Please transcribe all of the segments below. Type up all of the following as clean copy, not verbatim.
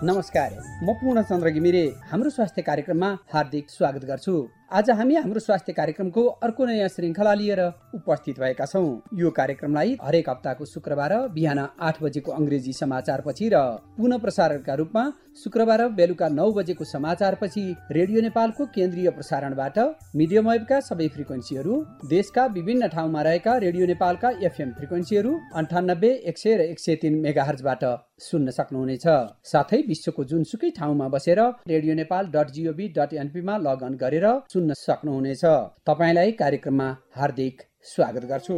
नमस्कार, म पूर्णचन्द्र घिमिरे हाम्रो स्वास्थ्य कार्यक्रममा हार्दिक स्वागत गर्छु। आज हामी हाम्रो स्वास्थ्य कार्यक्रमको अर्को नयाँ श्रृङ्खला लिएर उपस्थित भएका छौँ। यो कार्यक्रमलाई हरेक हप्ताको शुक्रबार बिहान 8 बजेको अङ्ग्रेजी समाचारपछि र पुनः प्रसारणका रूपमा शुक्रबार बेलुका 9 बजेको समाचारपछि रेडियो नेपालको केन्द्रीय प्रसारणबाट मिडियम वेभका सबै फ्रिक्वेन्सीहरू, देशका विभिन्न ठाउँमा रहेका रेडियो नेपालका एफएम फ्रिक्वेन्सीहरू 98, 100 र 103 मेगाहर्जबाट सुन्न सक्नुहुनेछ। साथै विश्वको जुनसुकै ठाउँमा बसेर रेडियो नेपाल.gov.np मा लगअन गरेर सुन्न सक्नुहुनेछ। तपाईलाई कार्यक्रममा हार्दिक स्वागत गर्छु।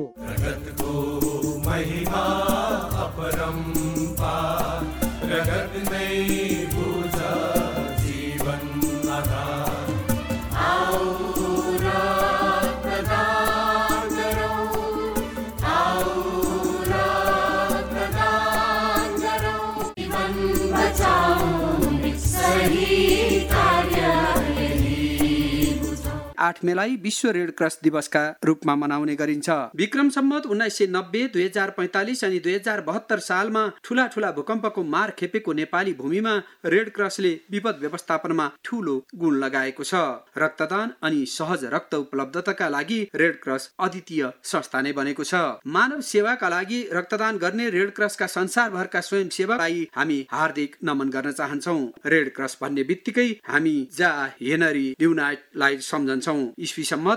आठ मेलाई विश्व रेड क्रस दिवसका रूपमा मनाउने गरिन्छ। विक्रम सम्वत 1990, 2045 अनि 2072 सालमा ठूला ठूला भूकम्पको मार खेपेको नेपाली भूमिमा रेड क्रसले विपद व्यवस्थापनमा ठूलो गुण लगाएको छ। रक्तदान अनि सहज रक्त उपलब्धताका लागि रेड क्रस अद्वितीय संस्था नै बनेको छ। मानव सेवाका लागि रक्तदान गर्ने रेड क्रसका संसारभरका स्वयंसेवकलाई हामी हार्दिक नमन गर्न चाहन्छौँ। रेड क्रस भन्ने बित्तिकै हामी जा हेनरी ड्युनाइटलाई सम्झन्छौँ। ईस्वी सम्मत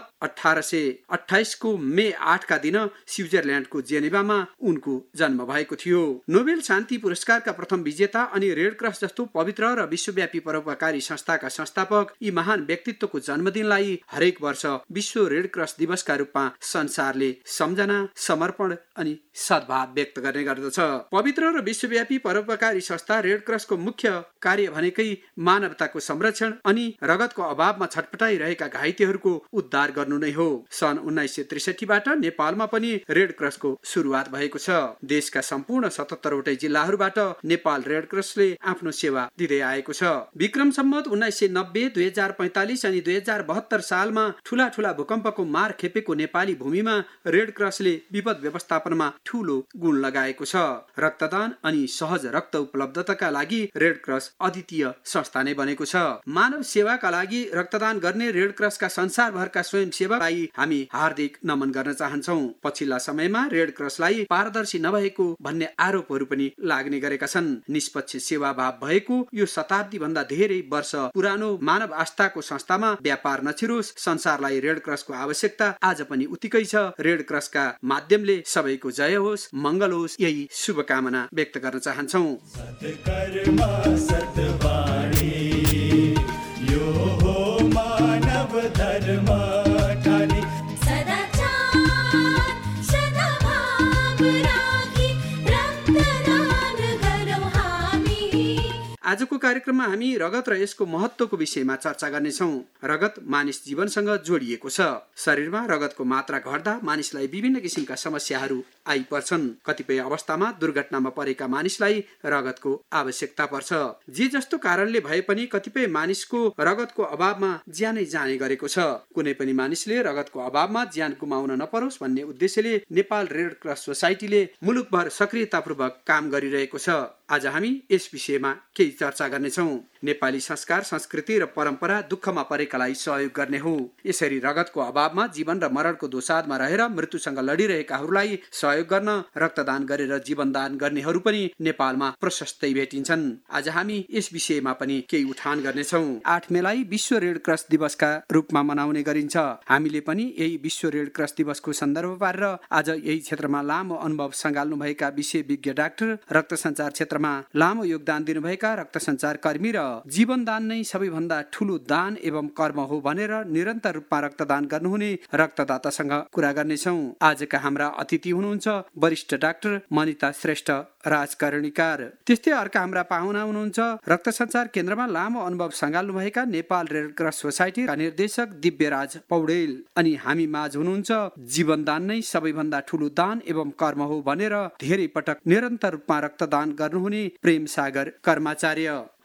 1828 को मे 8 का दिन स्विजरल्यान्डको जेनेभामा उनको जन्म भएको थियो। नोबेल शान्ति पुरस्कारका प्रथम विजेता अनि रेड क्रस जस्तो पवित्र र विश्वव्यापी परोपकारी संस्थाका संस्थापक यी महान व्यक्तित्वको जन्मदिनलाई हरेक वर्ष विश्व रेड क्रस दिवसका रूपमा संसारले सम्झना, समर्पण अनि सद्भाव व्यक्त गर्ने गर्दछ। पवित्र र विश्वव्यापी परोपकारी संस्था रेड क्रसको मुख्य कार्य भनेकै मानवताको संरक्षण अनि रगतको अभावमा छटपटाइरहेका घाइतेहरूको उद्धार गर्नु नै हो। सन् 1963 बाट नेपालमा पनि रेड क्रसको सुरुवात भएको छ। देशका सम्पूर्ण 77 वटै जिल्लाहरूबाट नेपाल रेड क्रसले आफ्नो सेवा दिँदै आएको छ। विक्रम सम्वत 1990, 2045 अनि 2072 सालमा ठूला ठूला भूकम्पको मार खेपेको नेपाली भूमिमा रेड क्रसले विपद व्यवस्थापनमा ठूलो गुण लगाएको छ। रक्तदान अनि सहज रक्त उपलब्धताका लागि रेड क्रस अद्वितीय संस्था नै बनेको छ। मानव सेवाका लागि रक्तदान गर्ने रेड क्रसका संसारभरका स्वयंसेवकलाई हामी हार्दिक नमन गर्न चाहन्छौँ। पछिल्ला समयमा रेड क्रसलाई पारदर्शी नभएको भन्ने आरोपहरू पनि लाग्ने गरेका छन्। निष्पक्ष सेवाभाव भएको यो शताब्दी भन्दा धेरै वर्ष पुरानो मानव आस्थाको संस्थामा व्यापार नछिरोस्। संसारलाई रेड क्रसको आवश्यकता आज पनि उत्तिकै छ। रेड क्रसका माध्यमले सबैको जय होस्, मङ्गल होस्, यही शुभकामना व्यक्त गर्न चाहन्छौँ। आजको कार्यक्रममा हामी रगत र यसको महत्त्वको विषयमा चर्चा गर्नेछौँ। रगत मानिस जीवनसँग जोडिएको छ। शरीरमा रगतको मात्रा घट्दा मानिसलाई विभिन्न किसिमका समस्याहरू आइपर्छन्। कतिपय अवस्थामा दुर्घटनामा परेका मानिसलाई रगतको आवश्यकता पर्छ। जे जस्तो कारणले भए पनि कतिपय मानिसको रगतको अभावमा ज्यानै जाने गरेको छ। कुनै पनि मानिसले रगतको अभावमा ज्यान गुमाउन नपरोस् भन्ने उद्देश्यले नेपाल रेड क्रस सोसाइटीले मुलुकभर सक्रियतापूर्वक काम गरिरहेको छ। आज हामी यस विषयमा केही चर्चा गर्नेछौँ। नेपाली संस्कार, संस्कृति र परम्परा दुःखमा परेकालाई सहयोग गर्ने हो। यसरी रगतको अभावमा जीवन र मरणको दोसाधमा रहेर मृत्युसँग लडिरहेकाहरूलाई सहयोग गर्न रक्तदान गरेर जीवनदान गर्नेहरू पनि नेपालमा प्रशस्तै भेटिन्छन्। आज हामी यस विषयमा पनि केही उठान गर्नेछौँ। 8 मेलाई विश्व रेड क्रस दिवसका रूपमा मनाउने गरिन्छ। हामीले पनि यही विश्व रेड क्रस दिवसको सन्दर्भ पारेर आज यही क्षेत्रमा लामो अनुभव सँगाल्नुभएका विषयविज्ञ डाक्टर, रक्त सञ्चार क्षेत्रमा लामो योगदान दिनुभएका रक्त सञ्चार कर्मी र जीवनदान नै सबैभन्दा ठूलो दान एवं कर्म हो भनेर निरन्तर रूपमा रक्तदान गर्नुहुने रक्तदातासँग कुरा गर्नेछौँ। आजका हाम्रा अतिथि हुनुहुन्छ वरिष्ठ डाक्टर मनिता श्रेष्ठ, राजकारणीकार। त्यस्तै अर्का हाम्रा पाहुना हुनुहुन्छ रक्त सञ्चार केन्द्रमा लामो अनुभव सँगाल्नुभएका नेपाल रेड क्रस सोसाइटीका निर्देशक दिव्यराज पौडेल। अनि हामी माझ हुनुहुन्छ जीवनदान नै सबैभन्दा ठूलो दान एवं कर्म हो भनेर धेरै पटक निरन्तर रूपमा रक्तदान गर्नुहुने प्रेम सागर कर्माचार्य।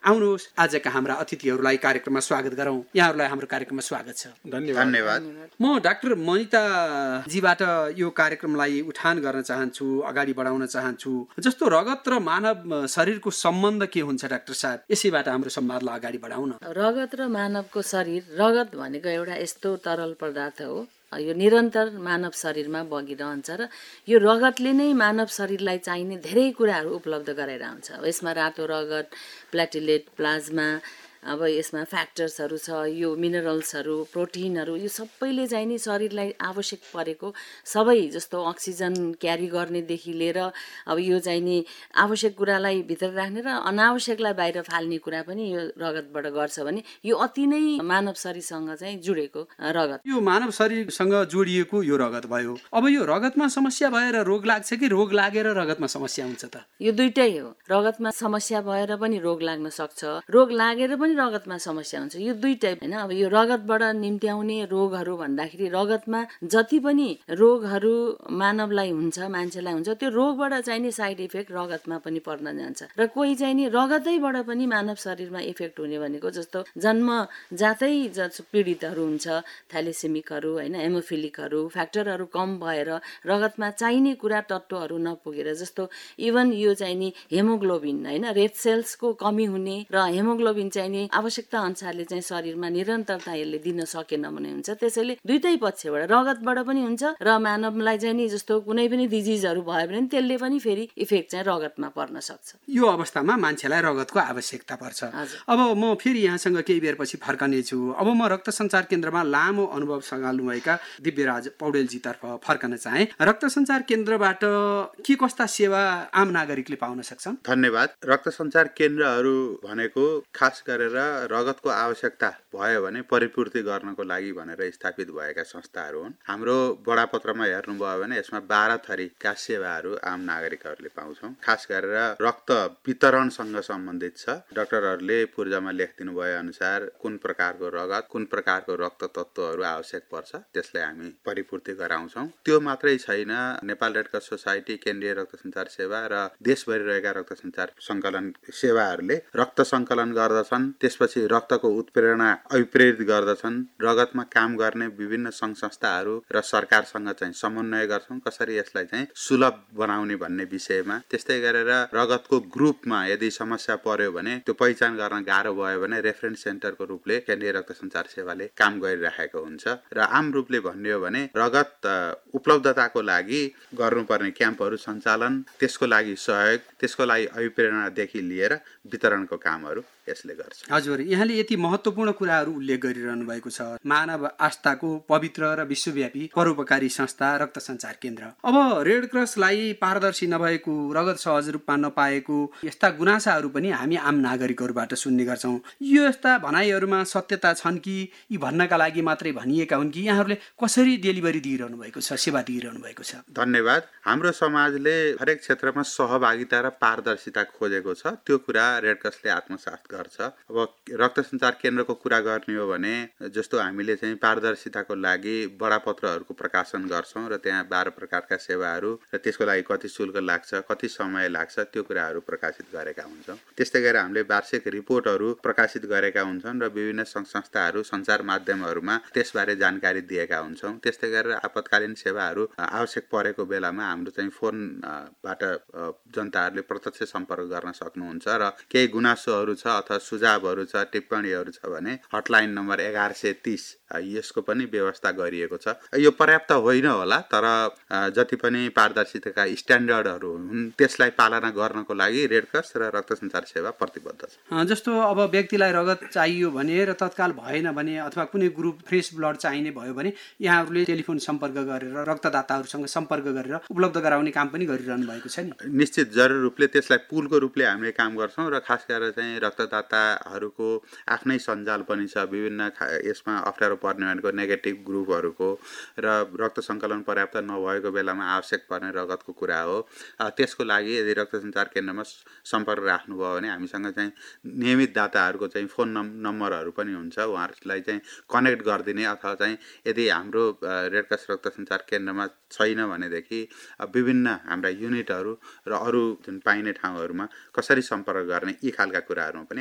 आउनुहोस् आजका हाम्रा अतिथिहरूलाई कार्यक्रममा स्वागत गरौँ। यहाँहरूलाई हाम्रो कार्यक्रममा स्वागत छ। धन्यवाद। म डाक्टर मनिताजीबाट यो कार्यक्रमलाई उठान गर्न चाहन्छु, अगाडि बढाउन चाहन्छु। जस्तो रगत र मानव शरीरको सम्बन्ध के हुन्छ डाक्टर साहब, यसैबाट हाम्रो संवादलाई अगाडि बढाउन। रगत र मानवको शरीर, रगत भनेको एउटा यस्तो तरल पदार्थ हो, यो निरन्तर मानव शरीरमा बगिरहन्छ र यो रगतले नै मानव शरीरलाई चाहिने धेरै कुराहरू उपलब्ध गराएर हुन्छ। यसमा रातो रगत, प्लेटलेट, प्लाज्मा, अब यसमा फ्याक्टर्सहरू छ, यो मिनरल्सहरू, प्रोटिनहरू, यो सबैले चाहिँ नि शरीरलाई आवश्यक परेको सबै, जस्तो अक्सिजन क्यारी गर्नेदेखि लिएर अब यो चाहिँ नि आवश्यक कुरालाई भित्र राख्ने र अनावश्यकलाई बाहिर फाल्ने कुरा पनि यो रगतबाट गर्छ भने यो अति नै मानव शरीरसँग चाहिँ जुडेको रगत। यो मानव शरीरसँग जोडिएको यो रगत भयो। अब यो रगतमा समस्या भएर रोग लाग्छ कि रोग लागेर रगतमा समस्या हुन्छ त? यो दुइटै हो। रगतमा समस्या भएर पनि रोग लाग्न सक्छ, रोग लागेर पनि रगतमा समस्या हुन्छ, यो दुइटै हैन। अब यो रगतबाट निम्त्याउने रोगहरू भन्दाखेरि रगतमा जति पनि रोगहरू मानवलाई हुन्छ, मान्छेलाई हुन्छ, त्यो रोगबाट चाहिँ नि साइड इफेक्ट रगतमा पनि पर्न जान्छ र कोही चाहिँ नि रगतैबाट पनि मानव शरीरमा इफेक्ट हुने भनेको जस्तो जन्मजातै पीडितहरू हुन्छ, थ्यालेसेमिकहरू हैन, हेमोफिलिकहरू, फ्याक्टरहरू कम भएर रगतमा चाहिने कुरा तत्त्वहरू नपुगेर, जस्तो इभन यो चाहिँ नि हेमोग्लोबिन हैन, रेड सेल्सको कमी हुने र हेमोग्लोबिन चाहिँ नि आवश्यकता अनुसारले चाहिँ शरीरमा निरन्तरता यसले दिन सकेन भने हुन्छ। त्यसैले दुईटै पक्षबाट रगतबाट पनि हुन्छ र मानवलाई चाहिँ नि जस्तो कुनै पनि डिजिजहरू भयो भने त्यसले पनि फेरि इफेक्ट चाहिँ रगतमा पर्न सक्छ। यो अवस्थामा मान्छेलाई रगतको आवश्यकता पर्छ। अब म फेरि यहाँसँग केही बेरपछि फर्कनेछु। अब म रक्त सञ्चार केन्द्रमा लामो अनुभव सघाल्नुभएका दिव्यराज पौडेलजीतर्फ फर्कन चाहे। रक्त सञ्चार केन्द्रबाट के कस्ता सेवा आम नागरिकले पाउन सक्छन्? धन्यवाद। रक्त सञ्चार केन्द्रहरू भनेको खास गरेर रगतको आवश्यकता भयो भने परिपूर्ति गर्नको लागि भनेर स्थापित भएका संस्थाहरू हुन्। हाम्रो बडापत्रमा हेर्नुभयो भने यसमा 12 थरीका सेवाहरू आम नागरिकहरूले पाउँछौँ। खास गरेर रक्त वितरणसँग सम्बन्धित छ। डाक्टरहरूले पूर्जामा लेखिदिनु भए अनुसार कुन प्रकारको रगत, कुन प्रकारको रक्त तत्त्वहरू आवश्यक पर्छ त्यसलाई हामी परिपूर्ति गराउँछौँ। त्यो मात्रै छैन, नेपाल रेड क्रस सोसाइटी, केन्द्रीय रक्त सञ्चार सेवा र देशभरि रहेका रक्त सञ्चार सङ्कलन सेवाहरूले रक्त सङ्कलन गर्दछन्। त्यसपछि रक्तको उत्प्रेरणा अभिप्रेरित गर्दछन्। रगतमा काम गर्ने विभिन्न सङ्घ संस्थाहरू र सरकारसँग चाहिँ समन्वय गर्छौँ कसरी यसलाई चाहिँ सुलभ बनाउने भन्ने विषयमा। त्यस्तै गरेर रगतको ग्रुपमा यदि समस्या पर्यो भने त्यो पहिचान गर्न गाह्रो भयो भने रेफरेन्स सेन्टरको रूपले केन्द्रीय रक्त सञ्चार सेवाले काम गरिरहेको हुन्छ। र आम रूपले भन्ने हो भने रगत उपलब्धताको लागि गर्नुपर्ने क्याम्पहरू सञ्चालन, त्यसको लागि सहयोग, त्यसको लागि अभिप्रेरणादेखि लिएर वितरणको कामहरू यसले गर्छ। हजुर, यहाँले यति महत्त्वपूर्ण कुराहरू उल्लेख गरिरहनु भएको छ। मानव आस्थाको पवित्र र विश्वव्यापी परोपकारी संस्था रक्त सञ्चार केन्द्र। अब रेड क्रसलाई पारदर्शी नभएको, रगत सहज रूपमा नपाएको यस्ता गुनासाहरू पनि हामी आम नागरिकहरूबाट सुन्ने गर्छौँ। यो यस्ता भनाइहरूमा सत्यता छन् कि यी भन्नका लागि मात्रै भनिएका हुन् कि यहाँहरूले कसरी डेलिभरी दिइरहनु भएको छ, सेवा दिइरहनु भएको छ? धन्यवाद। हाम्रो समाजले हरेक क्षेत्रमा सहभागिता र पारदर्शिता खोजेको छ। त्यो कुरा रेड क्रसले आत्मसात गर्छ। अब रक्त सञ्चार केन्द्रको कुरा गर्ने हो भने जस्तो हामीले चाहिँ पारदर्शिताको लागि बडापत्रहरूको प्रकाशन गर्छौँ र त्यहाँ 12 प्रकारका सेवाहरू र त्यसको लागि कति शुल्क लाग्छ, कति समय लाग्छ, त्यो कुराहरू प्रकाशित गरेका हुन्छौँ। त्यस्तै गरेर हामीले वार्षिक रिपोर्टहरू प्रकाशित गरेका हुन्छन् र विभिन्न सङ्घ संस्थाहरू सञ्चार माध्यमहरूमा त्यसबारे जानकारी दिएका हुन्छौँ। त्यस्तै गरेर आपतकालीन सेवाहरू आवश्यक परेको बेलामा हाम्रो चाहिँ फोनबाट जनताहरूले प्रत्यक्ष सम्पर्क गर्न सक्नुहुन्छ र केही गुनासोहरू छ अथवा सुझावहरू छ, टिप्पणीहरू छ भने हटलाइन नम्बर 1130 यसको पनि व्यवस्था गरिएको छ। यो पर्याप्त होइन होला, तर जति पनि पारदर्शिताका स्ट्यान्डर्डहरू हुन् त्यसलाई पालना गर्नको लागि रेड क्रस र रक्त सञ्चार सेवा प्रतिबद्ध छ। जस्तो अब व्यक्तिलाई रगत चाहियो भने र तत्काल भएन भने अथवा कुनै ग्रुप फ्रेस ब्लड चाहिने भयो भने यहाँहरूले टेलिफोन सम्पर्क गरेर रक्तदाताहरूसँग सम्पर्क गरेर उपलब्ध गराउने काम पनि गरिरहनु भएको छ नि? निश्चित जरुर रूपले त्यसलाई पुलको रूपले हामीले काम गर्छौँ र खास गरेर चाहिँ रक्तदाताहरूको आफ्नै सञ्जाल पनि छ। विभिन्न यसमा अप्ठ्यारो पर्ने भनेको नेगेटिभ ग्रुपहरूको र रक्त सङ्कलन पर्याप्त नभएको बेलामा आवश्यक पर्ने रगतको कुरा हो। त्यसको लागि यदि रक्त सञ्चार केन्द्रमा सम्पर्क राख्नुभयो भने हामीसँग चाहिँ नियमित दाताहरूको चाहिँ फोन नम्बरहरू पनि हुन्छ। उहाँहरूलाई चाहिँ कनेक्ट गरिदिने अथवा चाहिँ यदि हाम्रो रेड क्रस रक्त सञ्चार केन्द्रमा छैन भनेदेखि विभिन्न हाम्रा युनिटहरू र अरू जुन पाइने ठाउँहरूमा कसरी सम्पर्क गर्ने यी खालका कुराहरूमा पनि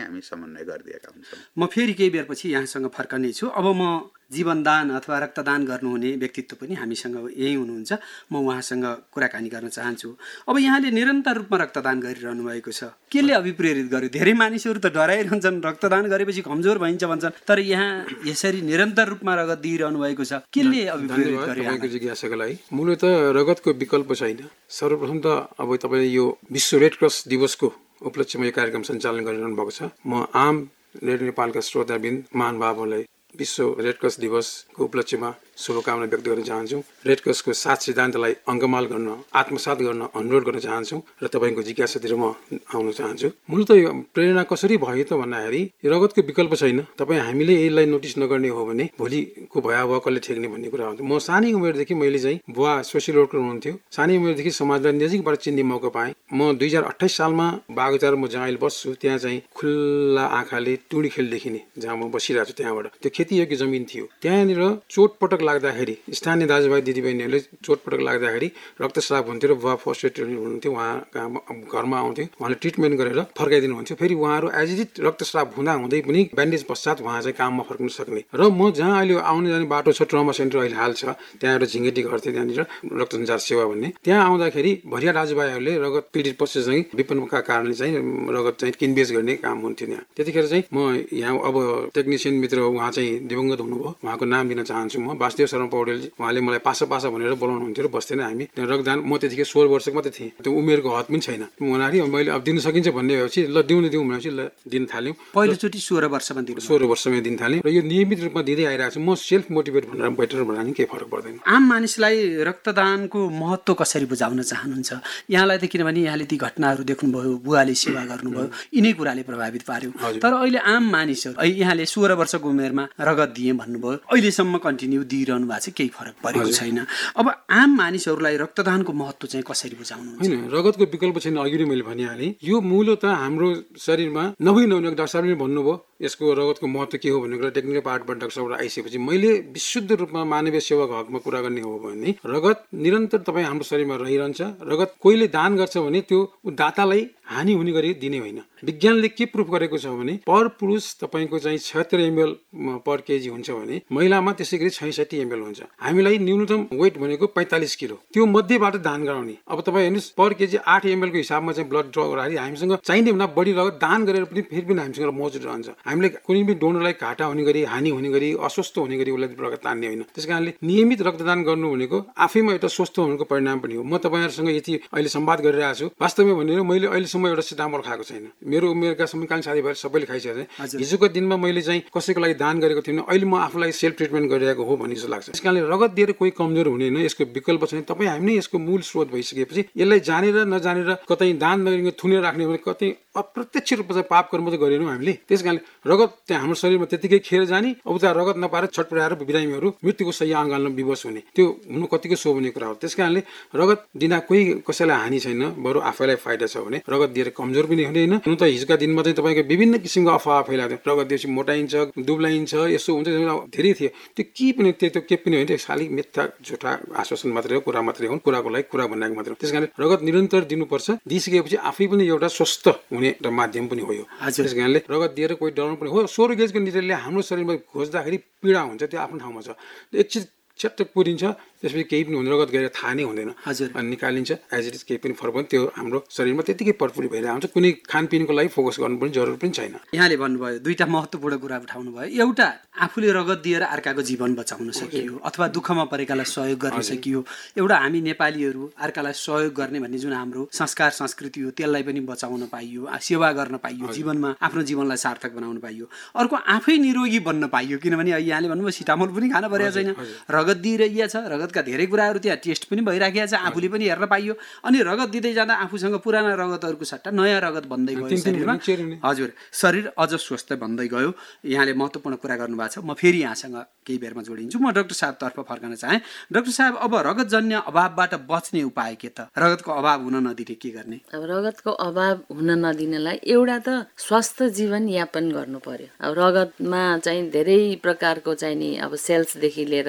पनि हामी समन्वय गरिदिएका हुन्छौँ। म फेरि केही बेरपछि यहाँसँग फर्कने छु। अब म जीवनदान अथवा रक्तदान गर्नुहुने व्यक्तित्व पनि हामीसँग यही हुनुहुन्छ, म उहाँसँग कुराकानी गर्न चाहन्छु। अब यहाँले निरन्तर रूपमा रक्तदान गरिरहनु भएको छ, केले अभिप्रेरित गर्यो? धेरै मानिसहरू त डराइरहन्छन्, रक्तदान गरेपछि कमजोर भइन्छ भन्छन्, तर यहाँ यसरी निरन्तर रूपमा रगत दिइरहनु भएको छ, केले अभिप्रेरित गर्यो? तपाईँको जिज्ञासाको लागि मूलत रगतको विकल्प छैन। सर्वप्रथम त अब तपाईँले यो विश्व रेड क्रस दिवसको उपलक्ष्यमा यो कार्यक्रम सञ्चालन गरिरहनु भएको छ। म आम रेडियो नेपालका श्रोताबिन महानुभावहरूलाई विश्व रेड क्रस दिवसको उपलक्ष्यमा शुभकामना व्यक्त गर्न चाहन्छु। रेड क्रसको 7 सिद्धान्तलाई अङ्गमाल गर्न, आत्मसात गर्न अनुरोध गर्न चाहन्छु र तपाईँको जिज्ञासातिर म आउन चाहन्छु। मूलत यो प्रेरणा कसरी भयो त भन्दाखेरि रगतको विकल्प छैन। तपाईँ हामीले यसलाई नोटिस नगर्ने हो भने भोलिको भयावह कसले ठेक्ने भन्ने कुरा हुन्छ। म सानै उमेरदेखि मैले चाहिँ बुवा सोसियल वर्कर हुनुहुन्थ्यो, सानै उमेरदेखि समाजलाई नजिकबाट चिन्ने मौका पाएँ। म 2028 सालमा बागचार म जहाँ अहिले बस्छु त्यहाँ चाहिँ खुल्ला आँखाले टुँडी खेल देखिने, जहाँ म बसिरहेको छु त्यहाँबाट। त्यो खेतीयोग्य जमिन थियो। त्यहाँनिर चोटपटक लाग्दाखेरि स्थानीय दाजुभाइ दिदीबहिनीहरूले चोटपटक लाग्दाखेरि रक्तस्राव हुन्थ्यो र बुवा फर्स्ट एड हुनुहुन्थ्यो, उहाँ घरमा आउँथ्यो, उहाँले ट्रिटमेन्ट गरेर फर्काइदिनु हुन्थ्यो। फेरि उहाँहरू एज इट रक्तस्राव हुँदै पनि ब्यान्डेज पश्चात उहाँ चाहिँ काममा फर्कन सक्ने। र म जहाँ अहिले आउने जाने बाटो छ, ट्रमा सेन्टर अहिले हाल छ, त्यहाँ एउटा झिङ्गेटी घर थियो, त्यहाँनिर रक्त सञ्चार सेवा भन्ने, त्यहाँ आउँदाखेरि भरिया दाजुभाइहरूले रगत पीडित पछि चाहिँ विपन्नका कारणले चाहिँ रगत चाहिँ किनबेच गर्ने काम हुन्थ्यो यहाँ। त्यतिखेर चाहिँ म यहाँ अब टेक्निसियन मित्र उहाँ चाहिँ दिवंगत हुनुभयो, उहाँको नाम दिन चाहन्छु म, वासुदेव शर्मा पौडेल। उहाँले मलाई पासा भनेर बोलाउनुहुन्थ्यो र बस्थेन हामी रक्तदान। म त्यतिखेर 16 वर्षको मात्रै थिएँ, त्यो उमेरको हद पनि छैन। उहाँले मैले अब दिन सकिन्छ भन्ने भएपछि ल दिउँ भनेपछि ल दिन थाल्यौँ। पहिलोचोटि 16 वर्षमा दिनु? 16 वर्षमै दिन थाल्यौँ र यो नियमित रूपमा दिँदै आइरहेको छु। म सेल्फ मोटिभेट भनेर बेटर भनेर नि केही फरक पर्दैन। आम मानिसलाई रक्तदानको महत्त्व कसरी बुझाउन चाहनुहुन्छ यहाँलाई त? किनभने यहाँले ती घटनाहरू देख्नुभयो, बुवाले सेवा गर्नुभयो, यिनै कुराले प्रभावित पार्यो। तर अहिले आम मानिसहरू, यहाँले 16 वर्षको उमेरमा रगत दिएँ भन्नुभयो, अहिलेसम्म कन्टिन्यू दिइरहनु भएको छ, केही फरक परेको छैन। अब आम मानिसहरूलाई रक्तदानको महत्त्व चाहिँ कसरी बुझाउनुहुन्छ? होइन, रगतको विकल्प छैन। अघि नै मैले भनिहालेँ, यो मूलत हाम्रो शरीरमा नभई डाक्टर साहबले भन्नुभयो यसको रगतको महत्त्व के हो भन्ने कुरा टेक्निकल पार्टबाट डाक्टर साहबबाट आइसकेपछि मैले विशुद्ध रूपमा मानवीय सेवाको हकमा कुरा गर्ने हो भने रगत निरन्तर तपाईँ हाम्रो शरीरमा रहिरहन्छ। रगत कोहीले दान गर्छ भने त्यो दातालाई हानि हुने गरी दिने होइन। विज्ञानले के प्रुफ गरेको छ भने पर पुरुष तपाईँको चाहिँ 76 ml पर केजी हुन्छ भने महिलामा त्यसै गरी 66 ml हुन्छ। हामीलाई न्यूनतम वेट भनेको 45 किलो, त्यो मध्येबाट दान गराउने। अब तपाईँ हेर्नुहोस् पर केजी 8 ml को हिसाबमा चाहिँ ब्लड ड्र गर्दाखेरि हामीसँग चाहिने भन्दा बढी रगत दान गरेर पनि फेरि पनि हामीसँग मौजुद रहन्छ। हामीले कुनै पनि डोनरलाई घाटा हुने गरी, हानि हुने गरी, अस्वस्थ हुने गरी उसलाई रगत तान्ने होइन। त्यस कारणले नियमित रक्तदान गर्नु भनेको आफैमा एउटा स्वस्थ हुनुको परिणाम पनि हो। म तपाईँहरूसँग यति अहिले संवाद गरिरहेको छु, वास्तवमा भनेर मैले अहिलेसम्म एउटा सिटामोल खाएको छैन। मेरो उमेरका समकालीन साथीभाइ सबैले खाइसकेको छ। हिजोको दिनमा मैले चाहिँ कसैको लागि दान गरेको थिएन, अहिले म आफूलाई सेल्फ ट्रिटमेन्ट गरिरहेको हो भन्ने जस्तो लाग्छ। त्यस कारणले रगत दिएर कोही कमजोर हुने होइन, यसको विकल्प छैन। तपाईँ हामी नै यसको मूल स्रोत भइसकेपछि यसलाई जानेर नजानेर कतै दान नगरेर थुनेर राख्ने भने कतै अप्रत्यक्ष रूपमा चाहिँ पाप कर्म चाहिँ गरेनौँ हामीले। त्यस कारणले रगत त्यहाँ हाम्रो शरीरमा त्यतिकै खेर जाने, अब त्यहाँ रगत नपाएर छटपटाएर बिरामीहरू मृत्युको सही अँगाल्न विवश हुने, त्यो हुनु कतिको शोभनीय कुरा हो। त्यस कारणले रगत दिँदा कोही कसैलाई हानि छैन, बरु आफैलाई फाइदा छ भने रगत दिएर कमजोर पनि हुँदैन। हुन त हिजोका दिनमा चाहिँ तपाईँको विभिन्न किसिमको अफवाह फैलाएको थियो, रगत दिएपछि मोटाइन्छ, दुब्लाइन्छ, यसो हुन्छ, धेरै थियो। त्यो के पनि त्यो के पनि होइन, त्यो खालि मिथ्या झुटा आश्वासन मात्रै हो, कुरा मात्रै हो, कुराको लागि कुरा बनाएको मात्रै हो। त्यस कारणले रगत निरन्तर दिनुपर्छ। दिइसकेपछि आफै पनि एउटा स्वस्थ हुने एउटा माध्यम पनि हो यो। त्यस कारणले रगत दिएर कोही डराउनु पनि हो। 16 गेजको निडलले हाम्रो शरीरमा खोज्दाखेरि पीडा हुन्छ, त्यो आफ्नो ठाउँमा छ। एकछिन चट्ट पुरिन्छ, त्यसपछि केही पनि हुँदैन, रगत गएर थाहा नै हुँदैन अनि निकालिन्छ एज इट इज, केही पनि फरक पनि त्यो हाम्रो शरीरमा त्यतिकै परपुरी भइरहेको हुन्छ। कुनै खानपिनको लागि फोकस गर्नुपर्ने जरुरी पनि छैन। यहाँले भन्नुभयो दुईटा महत्त्वपूर्ण कुरा उठाउनु भयो। एउटा, आफूले रगत दिएर अर्काको जीवन बचाउन सकियो अथवा दुःखमा परेकालाई सहयोग गर्न सकियो। एउटा हामी नेपालीहरू अर्कालाई सहयोग गर्ने भन्ने जुन हाम्रो संस्कार संस्कृति हो त्यसलाई पनि बचाउन पाइयो, सेवा गर्न पाइयो, जीवनमा आफ्नो जीवनलाई सार्थक बनाउन पाइयो। अर्को, आफै निरोगी बन्न पाइयो, किनभने यहाँले भन्नुभयो सिटामोल पनि खान परेको छैन, रगत दिइरहेको छ, रगतका धेरै कुराहरू त्यहाँ टेस्ट पनि भइराखेको छ, आफूले पनि हेर्न पाइयो। अनि रगत दिँदै जाँदा आफूसँग पुराना रगतहरूको सट्टा नयाँ रगत बन्दै गयो शरीरमा। हजुर, शरीर अझ स्वस्थ बन्दै गयो। यहाँले महत्त्वपूर्ण कुरा गर्नुभएको छ। म फेरि यहाँसँग केही बेरमा जोडिन्छु। म डाक्टर साहबतर्फ फर्कन चाहेँ। डाक्टर साहब, अब रगतजन्य अभावबाट बच्ने उपाय के त? रगतको अभाव हुन नदिने के गर्ने? अब रगतको अभाव हुन नदिनलाई एउटा त स्वस्थ जीवन यापन गर्नु पर्यो। अब रगतमा चाहिँ धेरै प्रकारको चाहिँ नि अब सेल्सदेखि लिएर होइन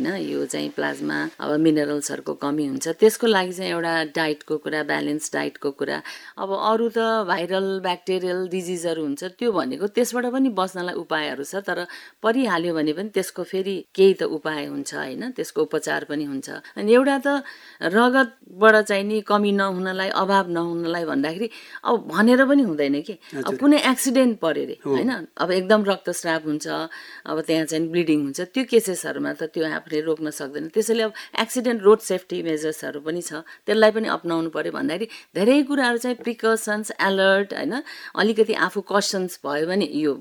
यो चाहिँ प्लाज्मा अब मिनरल्सहरूको कमी हुन्छ। त्यसको लागि चाहिँ एउटा डाइटको कुरा, ब्यालेन्स डाइटको कुरा। अब अरू त भाइरल ब्याक्टेरियल डिजिजहरू हुन्छ, त्यो भनेको त्यसबाट पनि बच्नलाई उपायहरू छ, तर परिहाल्यो भने पनि त्यसको फेरि केही त उपाय हुन्छ होइन, त्यसको उपचार पनि हुन्छ। अनि एउटा त रगतबाट चाहिँ नि कमी नहुनलाई, अभाव नहुनलाई भन्दाखेरि अब भनेर पनि हुँदैन कि। अब कुनै एक्सिडेन्ट पर्यो अरे होइन, अब एकदम रक्तस्राव हुन्छ, अब त्यहाँ चाहिँ ब्लिडिङ हुन्छ, त्यो केसेसहरूमा त त्यो आफूले रोक्न सक्दैन। त्यसैले अब एक्सिडेन्ट रोड सेफ्टी मेजर्सहरू पनि छ, त्यसलाई पनि अपनाउनु पर्यो भन्दाखेरि धेरै कुराहरू चाहिँ प्रिकसन्स, अलर्ट होइन, अलिकति आफू कसन्स भयो भने यो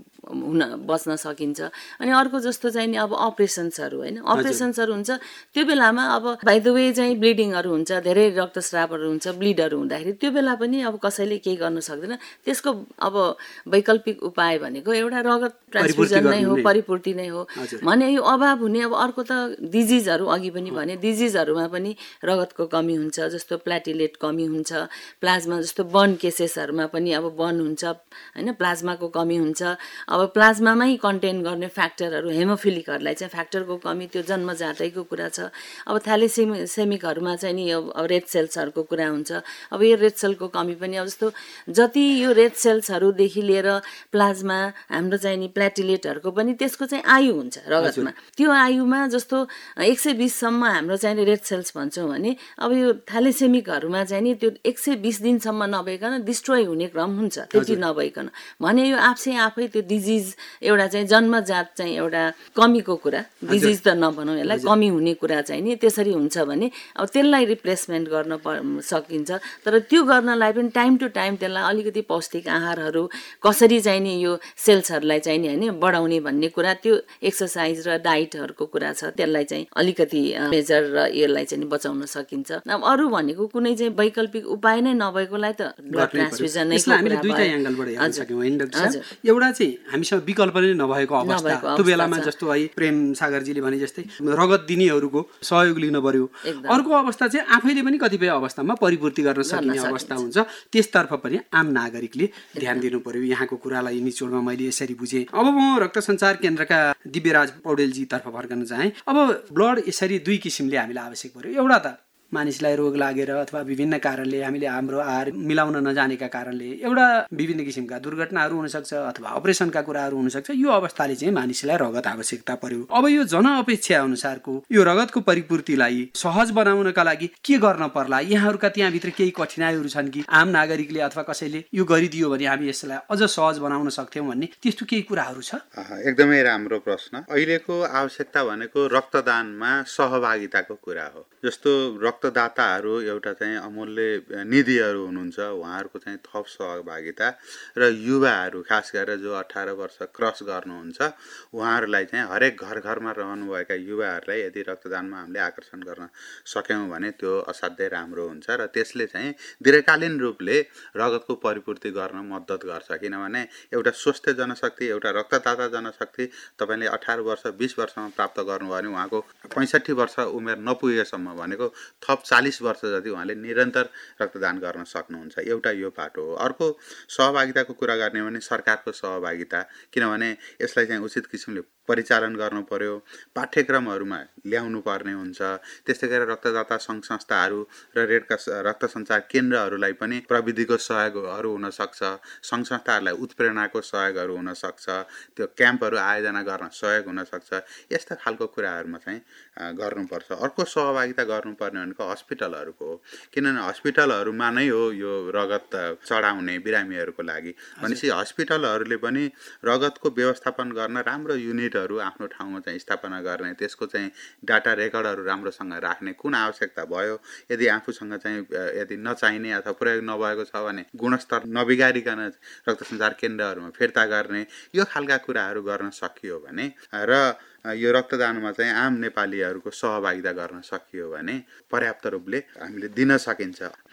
बच्न सकिन्छ। अनि अर्को जस्तो चाहिँ नि अब अपरेसन्सहरू होइन, अपरेसन्सहरू हुन्छ, त्यो बेलामा अब बाइ द वे चाहिँ ब्लिडिङहरू हुन्छ, धेरै रक्तस्रावहरू हुन्छ, ब्लिडहरू हुँदाखेरि त्यो बेला पनि अब कसैले केही गर्न सक्दैन। त्यसको अब वैकल्पिक उपाय भनेको एउटा रगत ट्रान्सफ्युजन नै हो, परिपूर्ति नै हो भने यो अभाव हुने। अब अर्को त डिजिजहरू अघि पनि भने, डिजिजहरूमा पनि रगतको कमी हुन्छ, जस्तो प्लाटिलेट कमी हुन्छ, प्लाज्मा जस्तो बर्न केसेसहरूमा पनि अब बर्न हुन्छ होइन, प्लाज्माको कमी हुन्छ। अब प्लाज्मामै कन्टेन गर्ने फ्याक्टरहरू, हेमोफिलिकहरूलाई चाहिँ फ्याक्टरको कमी त्यो जन्मजातैको कुरा छ। अब थ्यालेसेमिकहरूमा चाहिँ नि अब रेड सेल्सहरूको कुरा हुन्छ। अब यो रेड सेलको कमी पनि अब जस्तो जति यो रेड सेल्सहरूदेखि लिएर प्लाज्मा हाम्रो चाहिँ नि प्लाटिलेटहरूको पनि त्यसको चाहिँ आयु हुन्छ रगतमा। त्यो आयुमा जस्तो 120सम्म हाम्रो चाहिँ रेड सेल्स भन्छौँ भने, अब यो थ्यालेसेमिकहरूमा चाहिँ नि त्यो 120 दिनसम्म नभइकन डिस्ट्रोय हुने क्रम हुन्छ, त्यति नभइकन भने यो आफै त्यो डिजिज एउटा चाहिँ जन्मजात चाहिँ एउटा कमीको कुरा, डिजिज त नभनौँ यसलाई, कमी हुने कुरा चाहिँ नि त्यसरी हुन्छ भने अब त्यसलाई रिप्लेसमेन्ट गर्न सकिन्छ। तर त्यो गर्नलाई पनि टाइम टु टाइम त्यसलाई अलिकति पौष्टिक आहारहरू कसरी चाहिँ नि यो सेल्सहरूलाई चाहिँ नि होइन बढाउने भन्ने कुरा, त्यो एक्सर्साइज र डाइटहरूको कुरा छ, त्यसलाई चाहिँ अलिकति मेजर र यसलाई चाहिँ बचाउन सकिन्छ। अब अरू भनेको कुनै चाहिँ वैकल्पिक उपाय नै नभएकोलाई त ब्लड ट्रान्सफ्युजन नै हामीले दुईटा एंगलबाट हेर्न सक्यौँ होइन डाक्टर साहब। एउटा चाहिँ हामीसँग विकल्प नै नभएको अवस्था, त्यो बेलामा जस्तो है प्रेम सागरजीले भने जस्तै रगत दिनेहरूको सहयोग लिन पर्यो। अर्को अवस्था चाहिँ आफैले पनि कतिपय अवस्थामा परिपूर्ति गर्न सकिने अवस्था हुन्छ, त्यसतर्फ पनि आम नागरिकले ध्यान दिनु पर्यो। यहाँको कुरालाई निचोडमा मैले यसरी बुझेँ। अब म रक्त सञ्चार केन्द्रका दिव्यराज पौडेलजी तर्फ फर्कन चाहे। अब ब्लड यसरी दुई किसिमले हामीलाई आवश्यक पर्यो। एउटा त मानिसलाई रोग लागेर अथवा विभिन्न कारणले हामीले हाम्रो आहार मिलाउन नजानेका कारणले एउटा विभिन्न किसिमका दुर्घटनाहरू हुनसक्छ अथवा अपरेसनका कुराहरू हुनसक्छ, यो अवस्थाले चाहिँ मानिसलाई रगत आवश्यकता पर्यो। अब यो जनअपेक्षा अनुसारको यो रगतको परिपूर्तिलाई सहज बनाउनका लागि के गर्न पर्ला? यहाँहरूका त्यहाँभित्र केही कठिनाइहरू छन् कि आम नागरिकले अथवा कसैले यो गरिदियो भने हामी यसलाई अझ सहज बनाउन सक्थ्यौँ भन्ने त्यस्तो केही कुराहरू छ? एकदमै राम्रो प्रश्न। अहिलेको आवश्यकता भनेको रक्तदानमा सहभागिताको कुरा हो। जस्तो रक्तदाताहरू एउटा चाहिँ अमूल्य निधिहरू हुनुहुन्छ, उहाँहरूको चाहिँ थप सहभागिता र युवाहरू खास गरेर जो 18 वर्ष क्रस गर्नुहुन्छ उहाँहरूलाई चाहिँ हरेक घर घरमा रहनुभएका युवाहरूलाई यदि रक्तदानमा हामीले आकर्षण गर्न सक्यौँ भने त्यो असाध्यै राम्रो हुन्छ र त्यसले चाहिँ दीर्घकालीन रूपले रगतको परिपूर्ति गर्न मद्दत गर्छ। किनभने एउटा स्वस्थ जनशक्ति, एउटा रक्तदाता जनशक्ति तपाईँले 18 वर्ष 20 वर्षमा प्राप्त गर्नुभयो भने उहाँको 65 वर्ष उमेर नपुगेसम्म भनेको थप 40 वर्ष जति उहाँले निरन्तर रक्तदान गर्न सक्नुहुन्छ। एउटा यो पाटो हो। अर्को सहभागिताको कुरा गर्ने भने सरकारको सहभागिता, किनभने यसलाई चाहिँ उचित किसिमले परिचालन गर्नु पर्यो, पाठ्यक्रमहरूमा ल्याउनु पर्ने हुन्छ। त्यस्तै गरेर रक्तदाता सङ्घ संस्थाहरू र रक्त सञ्चार केन्द्रहरूलाई पनि प्रविधिको सहयोगहरू हुनसक्छ, सङ्घ संस्थाहरूलाई उत्प्रेरणाको सहयोगहरू हुनसक्छ, त्यो क्याम्पहरू आयोजना गर्न सहयोग हुनसक्छ। यस्ता खालको कुराहरूमा चाहिँ गर्नुपर्छ। अर्को सहभागिता गर्नुपर्ने भनेको हस्पिटलहरूको हो, किनभने हस्पिटलहरूमा नै हो यो रगत चढाउने बिरामीहरूको लागि। भनेपछि हस्पिटलहरूले पनि रगतको व्यवस्थापन गर्न राम्रो युनिटहरू आफ्नो ठाउँमा चाहिँ स्थापना गर्ने, त्यसको चाहिँ डाटा रेकर्डहरू राम्रोसँग राख्ने, कुन आवश्यकता भयो यदि आफूसँग चाहिँ यदि नचाहिने अथवा प्रयोग नभएको छ भने गुणस्तर नबिगारिकन रक्त सञ्चार केन्द्रहरूमा फिर्ता गर्ने, यो खालका कुराहरू गर्न सकियो भने र यो रक्तदानमा चाहिँ आम नेपालीहरूको सहभागिता गर्न सकियो भने पर्याप्त रूपले हामीले दिन सकिन्छ।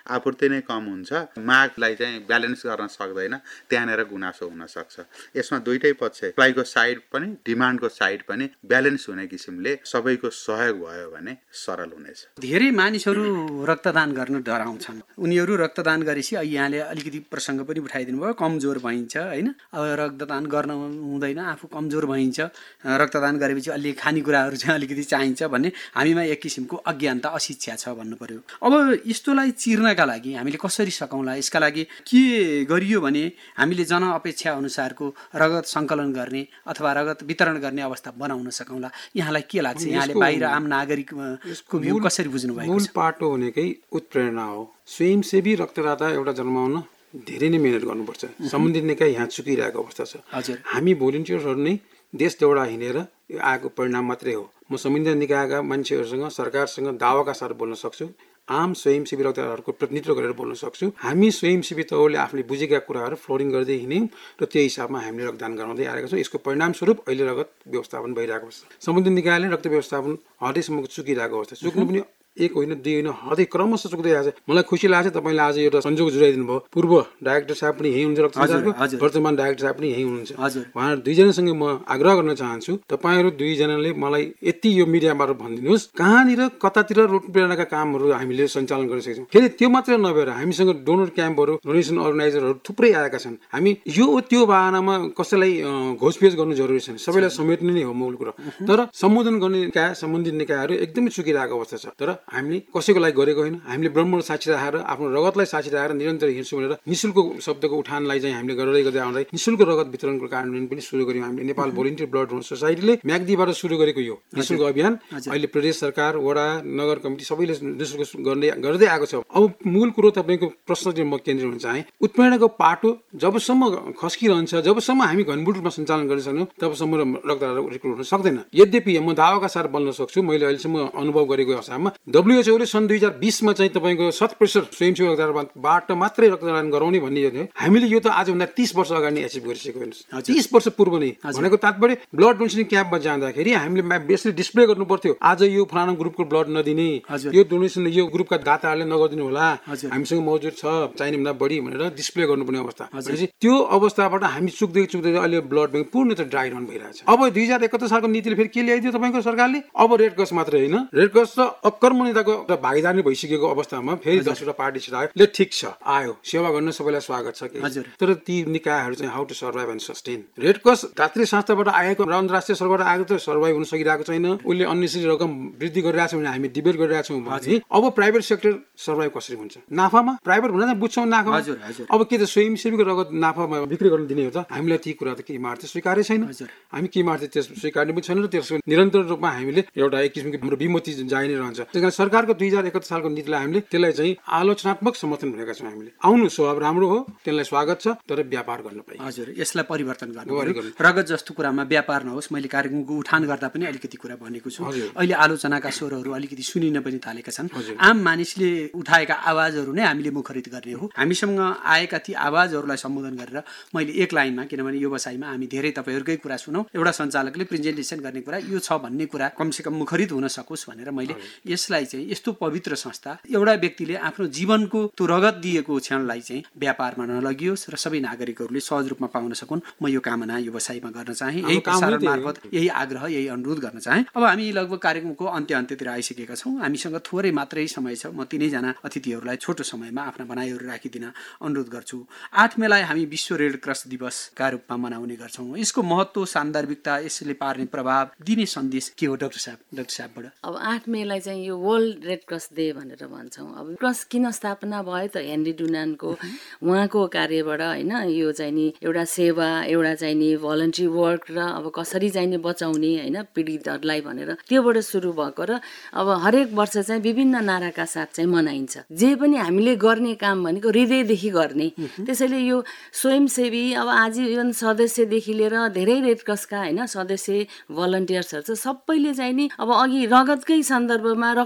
आपूर्ति नै कम हुन्छ, मागलाई चाहिँ ब्यालेन्स गर्न सक्दैन, त्यहाँनिर गुनासो हुन सक्छ। यसमा दुईटै पक्ष, सप्लाईको साइड पनि डिमान्डको साइड पनि ब्यालेन्स हुने किसिमले सबैको सहयोग भयो भने सरल हुनेछ। धेरै मानिसहरू रक्तदान गर्न डराउँछन्। उनीहरू रक्तदान गरेपछि यहाँले अलिकति प्रसङ्ग पनि उठाइदिनु भयो, कमजोर भइन्छ होइन, अब रक्तदान गर्न हुँदैन, आफू कमजोर भइन्छ, रक्तदान गरेपछि अलि खानेकुराहरू चाहिँ अलिकति चाहिन्छ भन्ने हामीमा एक किसिमको अज्ञानता अशिक्षा छ भन्नु पर्यो। अब यस्तोलाई चिर्नका लागि हामीले कसरी सकौँला? यसका लागि के गरियो भने हामीले जनअपेक्षा अनुसारको रगत सङ्कलन गर्ने अथवा रगत वितरण गर्ने अवस्था बनाउन सकौँला? यहाँलाई के लाग्छ? यहाँले बाहिर आम नागरिकको भ्यू कसरी बुझ्नु भएको छ? मूल पाटो भनेकै उत्प्रेरणा हो। स्वयंसेवी रक्तदाता एउटा जन्माउन धेरै नै मेहनत गर्नुपर्छ। सम्बन्धित निकाय यहाँ चुकिरहेको अवस्था छ। हजुर, हामी भोलिन्टियर्सहरू नै देश देउडा हिँडेर यो आएको परिणाम मात्रै हो। म संविधान निकायका मान्छेहरूसँग सरकारसँग दावाका साथ बोल्न सक्छु, आम स्वयंसेवी रक्तदाताहरूको प्रतिनिधित्व गरेर बोल्न सक्छु। हामी स्वयंसेवी तौरले आफूले बुझेका कुराहरू फ्लोरिङ गर्दै हिँड्यौँ र त्यो हिसाबमा हामीले रक्तदान गराउँदै आएका छौँ। यसको परिणामस्वरूप अहिले रगत व्यवस्थापन भइरहेको छ। सम्बन्धित निकायले रक्त व्यवस्थापन हदैसम्मको चुकिरहेको अवस्था, चुक्नु पनि एक होइन दुई होइन हदै क्रमशः चुक्दै आएको छ। मलाई खुसी लाग्छ तपाईँले आज एउटा संजोग जुराइदिनु भयो। पूर्व डाइरेक्टर साहब पनि यहीँ हुनुहुन्छ रक्त सञ्चारको, वर्तमान डाइरेक्टर साहब पनि यहीँ हुनुहुन्छ। उहाँहरू दुईजनासँग म आग्रह गर्न चाहन्छु, तपाईँहरू दुईजनाले मलाई यति यो मिडियाबाट भनिदिनुहोस् कहाँनिर कतातिर रोड प्रेरणाका कामहरू हामीले सञ्चालन गर्न सक्छौँ। फेरि त्यो मात्र नभएर हामीसँग डोनर क्याम्पहरू, डोनेसन अर्गनाइजरहरू थुप्रै आएका छन्। हामी यो त्यो बाहनामा कसैलाई घोषपेच गर्नु जरुरी छैन, सबैलाई समेट्ने नै हो मूल कुरो। तर सम्बोधन गर्ने निकाय, सम्बन्धित निकायहरू एकदमै चुकिरहेको अवस्था छ। तर हामीले कसैको लागि गरेको होइन, हामीले ब्रह्म साक्षी राखेर आफ्नो रगतलाई साक्षी राखेर निरन्तर हिँड्छौँ भनेर निःशुल्क शब्दको उठानलाई चाहिँ हामीले गर्दै आउँदै निःशुल्क रगत वितरणको कार्यान्वयन पनि सुरु गर्यौँ। हामीले नेपाल भोलिन्टियर ब्लड डोनर सोसाइटीले म्याग्दीबाट सुरु गरेको यो निःशुल्क अभियान अहिले प्रदेश सरकार, वडा, नगर कमिटी सबैले निःशुल्क गर्दै आएको छ। अब मूल कुरो तपाईँको प्रश्न चाहिँ म केन्द्रित हुन चाहेँ, उत्प्रेरणाको पाटो जबसम्म खस्किरहन्छ, जबसम्म हामी घनबुट रूपमा सञ्चालन गर्न सक्दैनौँ तबसम्म रक्तदाता रिक्रुट हुन सक्दैन। यद्यपि म दावाका साथ बोल्न सक्छु, मैले अहिलेसम्म अनुभव गरेको अवस्थामा WHO ले सन् 2020मा चाहिँ तपाईँको 100% स्वयंसेवी रक्तदाताबाट मात्रै रक्तदान गराउने भन्ने हामीले यो त आजभन्दा 30 वर्ष अगाडि एचिभ गरिसकेको हेर्नुहोस्। 30 वर्ष पूर्व नै भनेको तात्पर्य ब्लड डोनेसन क्याम्पमा जाँदाखेरि हामीले बेसली डिस्प्ले गर्नु पर्थ्यो, आज यो फलाना ग्रुपको ब्लड नदिने, यो डोनेसन यो ग्रुपका दाताहरूले नगरिदिनु होला, हामीसँग मौजुद छ चाहिने भन्दा बढी भनेर डिस्प्ले गर्नुपर्ने अवस्था। त्यो अवस्थाबाट हामी चुक्दै अहिले ब्लड ब्याङ्क पूर्णतः ड्राई रन भइरहेछ। अब 2071 सालको नीतिले फेरि के ल्याइदियो तपाईँको सरकारले? अब रेड क्रस मात्रै होइन, रेड क्रस र अकर्मण्यताको भागीदार नै भइसकेको अवस्थामा फेरि 10वटा पार्टी छिरायो। ले ठिक छ, आयो सेवा गर्न सबैलाई स्वागत छ के, तर ती निकायहरू चाहिँ how to survive and sustain. Red cross दात्री संस्थाबाट आएको र अन्तर्राष्ट्रिय स्तरबाट आएको त सर्भाइभ हुन सकिरहेको छैन, उसले अन्नेसरी रकम वृद्धि गरिरहेको छ भने हामी डिबेट गरिरहेछौँ भने अब प्राइभेट सेक्टर सर्भाइभ कसरी हुन्छ? नाफामा प्राइभेट हुन त बुझ्छौँ नाफामा, अब के त स्वयंसेवीको रगत नाफामा बिक्री गर्न दिने हो त? हामीलाई ती कुरा त के मार्थ स्वीकार्य छैन, हामी के मार्थ त्यस स्वीकार्ने पनि छैन र त्यसको निरन्तर रूपमा हामीले एउटा एक किसिमको हाम्रो विमति जाइ नै रहन्छ। त्यसकारण सरकारको 2071 सालको नीतिलाई हामीले त्यसलाई चाहिँ आलोचनात्मक समर्थन भनेका छौँ। हामीले आउनु स्वभाव राम्रो हो, त्यसलाई स्वागत छ, तर व्यापार गर्न पाइन्छ। हजुर, यसलाई परिवर्तन गर्नु। रगत जस्तो कुरामा व्यापार नहोस्। मैले कार्यक्रमको उठान गर्दा पनि अलिकति कुरा भनेको छु। अहिले आलोचनाका स्वरहरू अलिकति सुनिन पनि थालेका छन्। आम मानिसले उठाएका आवाजहरू नै हामीले मुखरित गर्ने हो। हामीसँग आएका ती आवाजहरूलाई सम्बोधन गरेर मैले एक लाइनमा, किनभने यो बसाइमा हामी धेरै तपाईँहरूकै कुरा सुनौँ, एउटा सञ्चालकले प्रेजेन्टेसन गर्ने कुरा यो छ भन्ने कुरा कमसेकम मुखरित हुन सकोस् भनेर मैले यसलाई चाहिँ यस्तो पवित्र संस्था, एउटा व्यक्तिले आफ्नो जीवनको त्यो रगत दिएको क्षणलाई चाहिँ व्यापारमा नलगियोस् र सबै नागरिकहरूले सहज रूपमा पाउन सकुन्, म यो कामना यो बसाइमा गर्न चाहे, यही प्रसारण मार्फत यही आग्रह, यही अनुरोध गर्न चाहे। अब हामी लगभग कार्यक्रमको अन्त्यतिर आइसकेका छौँ। हामीसँग थोरै मात्रै समय छ। म तिनैजना अतिथिहरूलाई छोटो समयमा आफ्ना भनाइहरू राखिदिन अनुरोध गर्छु। 8 मेलाई हामी विश्व रेड क्रस दिवसका रूपमा मनाउने गर्छौँ। यसको महत्त्व, सान्दर्भिकता, यसले पार्ने प्रभाव, दिने सन्देश के हो डाक्टर साहबबाट? अब 8 मेलाई चाहिँ यो वर्ल्ड रेड क्रस डे भनेर भन्छौँ। अब क्रस किन स्थापना भयो त? हेनरी डुनानको उहाँको कार्यबाट होइन, यो चाहिँ नि एउटा सेवा, एउटा चाहिँ नि भलन्टरी वर्क र अब कसरी चाहिँ नि बचाउने होइन पीडितहरूलाई भनेर त्योबाट सुरु भएको र अब हरेक वर्ष चाहिँ विभिन्न नाराका साथ चाहिँ मनाइन्छ। जे पनि हामीले गर्ने काम भनेको हृदयदेखि गर्ने। त्यसैले यो स्वयंसेवी अब आजीवन सदस्यदेखि लिएर धेरै रेड क्रसका होइन सदस्य भलन्टियर्सहरू चाहिँ सबैले चाहिँ नि अब अघि रगतकै सन्दर्भमा, रक्त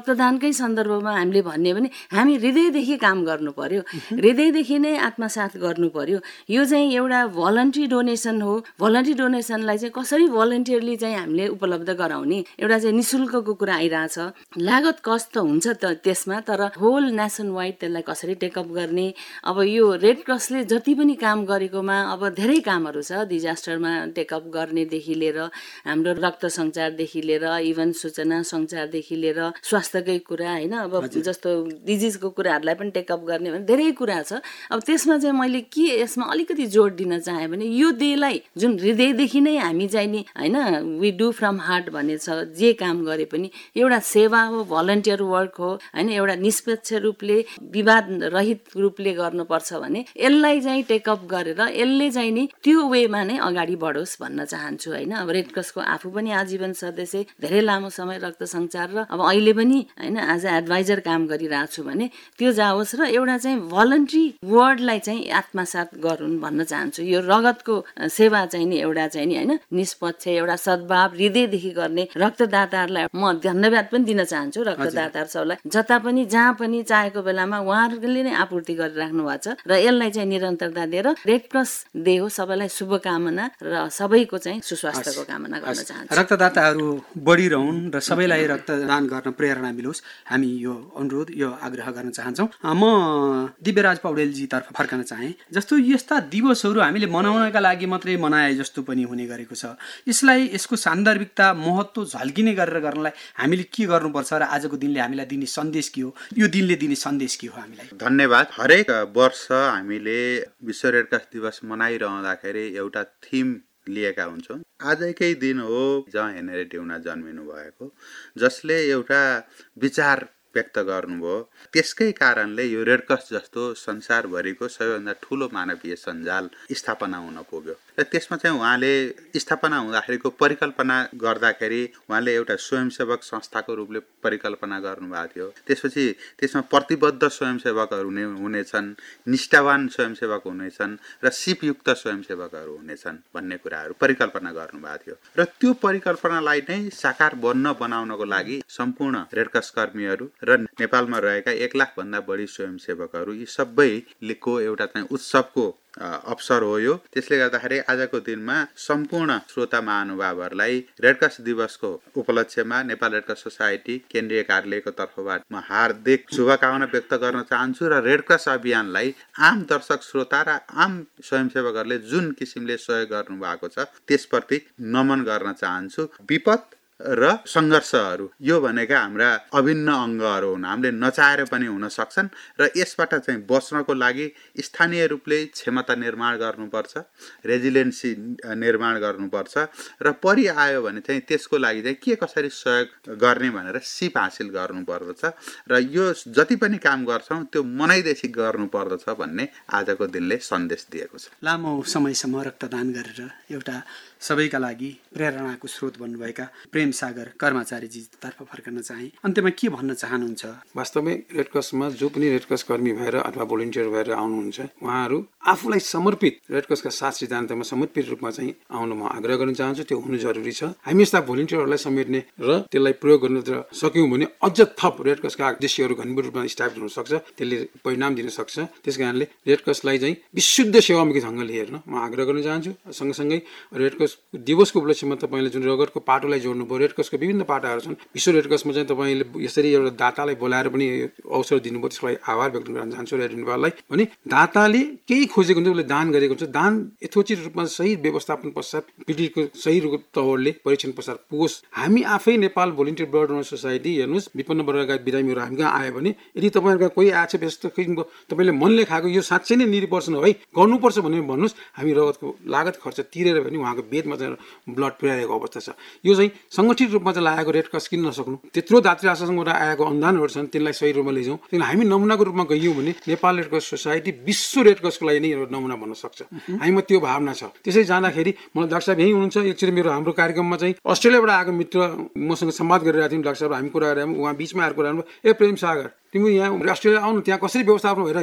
रक्तदानकै सन्दर्भमा हामीले भन्ने भने हामी हृदयदेखि काम गर्नु पर्यो, हृदयदेखि नै आत्मसात गर्नु पर्यो। यो चाहिँ एउटा भलन्टरी डोनेसन हो। भलन्टरी डोनेसनलाई चाहिँ कसरी भलन्टियरली चाहिँ हामीले उपलब्ध गराउने, एउटा चाहिँ निशुल्कको कुरा आइरहेछ। लागत कस्ट त हुन्छ त त्यसमा, तर होल नेसन वाइड त्यसलाई कसरी टेकअप गर्ने। अब यो रेड क्रसले जति पनि काम गरेकोमा अब धेरै कामहरू छ, डिजास्टरमा टेकअप गर्नेदेखि लिएर हाम्रो रक्त सञ्चारदेखि लिएर इभन सूचना सञ्चारदेखि लिएर स्वास्थ्यकै कुरा होइन, अब जस्तो डिजिजको कुराहरूलाई पनि टेकअप गर्ने भने धेरै कुरा छ। अब त्यसमा चाहिँ मैले के यसमा अलिकति जोड दिन चाहेँ भने यो देलाई जुन हृदयदेखि नै हामी चाहिँ नि होइन वी डु फ्रम हार्ट भन्ने छ, जे काम गरे पनि एउटा सेवा हो, भलन्टियर वर्क हो होइन, एउटा निष्पक्ष रूपले विवाद रहित रूपले गर्नुपर्छ भने यसलाई चाहिँ टेकअप गरेर यसले चाहिँ नि त्यो वेमा नै अगाडि बढोस् भन्न चाहन्छु होइन। अब रेड क्रसको आफू पनि आजीवन सदस्य, धेरै लामो समय रक्त सञ्चार र अब अहिले पनि होइन एज अ एडभाइजर काम गरिरहेको छु भने त्यो जाओस् र एउटा चाहिँ भलन्टरी वर्डलाई चाहिँ आत्मसात गरून् भन्न चाहन्छु। यो रगतको सेवा चाहिँ नि एउटा चाहिँ नि होइन निष्पक्ष एउटा सद्भाव हृदयदेखि गर्ने रक्तदाताहरूलाई म धन्यवाद पनि दिन चाहन्छु। रक्तदाता सबलाई जता पनि जहाँ पनि चाहेको बेलामा उहाँहरूले नै आपूर्ति गरिराख्नु भएको छ र यसलाई चाहिँ निरन्तरता दिएर रेड क्रस डे हो। सबैलाई शुभकामना र सबैको चाहिँ सुस्वास्थ्यको कामना गर्न चाहन्छु। रक्तदाताहरू बढिरहन् र सबैलाई रक्तदान गर्न प्रेरणा मिलोस्, हामी यो अनुरोध यो आग्रह गर्न चाहन्छौँ। म दिव्यराज पौडेलजीतर्फ फर्कन चाहेँ। जस्तो यस्ता दिवसहरू हामीले मनाउनका लागि मात्रै मनाए जस्तो पनि हुने गरेको छ। यसलाई यसको सान्दर्भिकता महत्त्व झल्किने गरेर गर्नलाई हामीले के गर्नुपर्छ र आजको दिनले हामीलाई दिने सन्देश के हो, यो दिनले दिने सन्देश के हो हामीलाई? धन्यवाद। हरेक वर्ष हामीले विश्व रेड क्रस दिवस मनाइरहँदाखेरि एउटा थिम लिएका हुन्छौँ। आजकै दिन हो जहाँ हेनरी ड्युना जन्मिनु भएको, जसले एउटा विचार व्यक्त गर्नुभयो। त्यसकै कारणले यो रेड क्रस जस्तो संसारभरिको सबैभन्दा ठुलो मानवीय सञ्जाल स्थापना हुन पुग्यो। र त्यसमा चाहिँ उहाँले स्थापना हुँदाखेरिको परिकल्पना गर्दाखेरि उहाँले एउटा स्वयंसेवक संस्थाको रूपले परिकल्पना गर्नुभएको थियो। त्यसपछि त्यसमा प्रतिबद्ध स्वयंसेवकहरू हुनेछन्, निष्ठावान स्वयंसेवक हुनेछन् र सिपयुक्त स्वयंसेवकहरू हुनेछन् भन्ने कुराहरू परिकल्पना गर्नुभएको थियो। र त्यो परिकल्पनालाई नै साकार बनाउनको लागि सम्पूर्ण रेड क्रस कर्मीहरू र नेपालमा रहेका 1 लाख भन्दा बढी स्वयंसेवकहरू यी सबैको एउटा चाहिँ उत्सवको अवसर हो यो। त्यसले गर्दाखेरि आजको दिनमा सम्पूर्ण श्रोता महानुभावहरूलाई रेड क्रस दिवसको उपलक्ष्यमा नेपाल रेड क्रस सोसाइटी केन्द्रीय कार्यालयको तर्फबाट म हार्दिक शुभकामना व्यक्त गर्न चाहन्छु र रेड क्रस अभियानलाई आम दर्शक श्रोता र आम स्वयंसेवकहरूले जुन किसिमले सहयोग गर्नुभएको छ त्यसप्रति नमन गर्न चाहन्छु। विपद र सङ्घर्षहरू यो भनेका हाम्रा अभिन्न अङ्गहरू हुन्, हामीले नचाहेर पनि हुन सक्छन् र यसबाट चाहिँ बच्नको लागि स्थानीय रूपले क्षमता निर्माण गर्नुपर्छ, रेजिलियन्सी निर्माण गर्नुपर्छ र परिआयो भने चाहिँ त्यसको लागि चाहिँ के कसरी सहयोग गर्ने भनेर सिप हासिल गर्नुपर्दछ र यो जति पनि काम गर्छौँ त्यो मनैदेखि गर्नुपर्दछ भन्ने आजको दिनले सन्देश दिएको छ। लामो समयसम्म रक्तदान गरेर एउटा सबैका लागि प्रेरणाको स्रोत बन्नुभएका प्रेम सागर कर्मचारीजीतर्फ फर्कन चाहे। अन्त्यमा के भन्न चाहनुहुन्छ? वास्तवमै रेड क्रसमा जो पनि रेड क्रस कर्मी भएर अथवा भोलिन्टियर भएर आउनुहुन्छ उहाँहरू आफूलाई समर्पित रेड क्रसका 7 सिद्धान्तमा समर्पित रूपमा चाहिँ आउन म आग्रह गर्न चाहन्छु। त्यो हुनु जरुरी छ। हामी यस्ता भोलिन्टियरहरूलाई समेट्ने र त्यसलाई प्रयोग गर्न सक्यौँ भने अझ थप रेड क्रसका उद्देश्यहरू घनीभूत रूपमा स्थापित हुन सक्छ, त्यसले परिणाम दिन सक्छ। त्यस कारणले रेड क्रसलाई चाहिँ विशुद्ध सेवामुखी ढङ्गले हेर्न म आग्रह गर्न चाहन्छु। सँगसँगै रेड क्रस दिवसको उपलक्ष्यमा तपाईँले जुन रगतको पाटोलाई जोड्नु भयो, रेड क्रसको विभिन्न पाटाहरू छन्। विश्व रेड क्रसमा चाहिँ तपाईँले यसरी एउटा दातालाई बोलाएर पनि अवसर दिनुभयो, त्यसको लागि आभार व्यक्त गर्न चाहन्छु रेड नेपाललाई। भने दाताले केही खोजेको हुन्छ, उसले दान गरेको हुन्छ, दान यथोचित रूपमा सही व्यवस्थापन पश्चात पीडितको सही तौरले परीक्षण पश्चात पुगोस्। हामी आफै Nepal volunteer blood donor society हेर्नुहोस्, विपन्न वर्गका बिरामीहरू हामी कहाँ आयो भने यदि तपाईँहरूका कोही आएछ व्यस्त किसिमको तपाईँले मनले खाएको यो साँच्चै नै निरीपर्सन हो है गर्नुपर्छ भने भन्नुहोस्, हामी रगतको लागत खर्च तिरेर पनि उहाँको बेडमा चाहिँ ब्लड पुर्याएको अवस्था छ। यो चाहिँ सङ्गठित रूपमा चाहिँ लागेको रेड क्रस किन नसक्नु? त्यत्रो दात्री आशासँग आएको अनुदानहरू छन्, त्यसलाई सही रूपमा लैजाउँ। त्यसले हामी नमुनाको रूपमा गयौँ भने नेपाल रेड क्रस सोसाइटी विश्व रेड क्रसको लागि नै नमुना बन्न सक्छ। हामीमा त्यो भावना छ। त्यसै जाँदाखेरि मलाई डाक्टर साहब यहीँ हुनुहुन्छ। एकचोटि मेरो हाम्रो कार्यक्रममा चाहिँ अस्ट्रेलियाबाट आएको मित्र मसँग संवाद गरिरहेको थियौँ। डाक्टर साहब हामी कुरा गरेर उहाँ बिचमा आएर कुरा गर्नुभयो, ए प्रेम सागर तिमी यहाँ अस्ट्रेलिया आउनु, त्यहाँ कसरी व्यवस्थापन भएर हेर्नु